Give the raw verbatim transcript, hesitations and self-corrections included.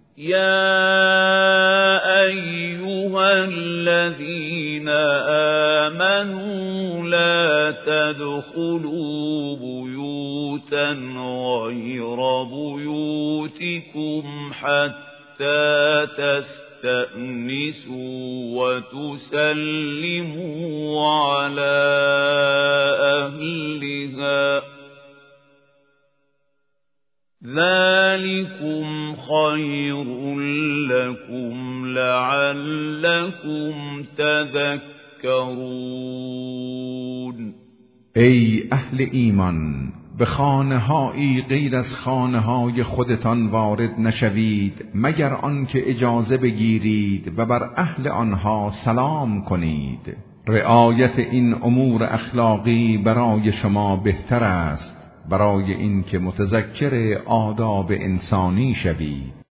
يا أيها الذين آمنوا لا تدخلوا بيوتا غير بيوتكم حتى تستأنسوا وتسلموا على أهلها ذلكم خير لكم لعلكم تذكرون. ای اهل ایمان، به خانه‌هایی غیر از خانه‌های خودتان وارد نشوید مگر آنکه اجازه بگیرید و بر اهل آنها سلام کنید. رعایت این امور اخلاقی برای شما بهتر است برای اینکه متذکر آداب انسانی شوید.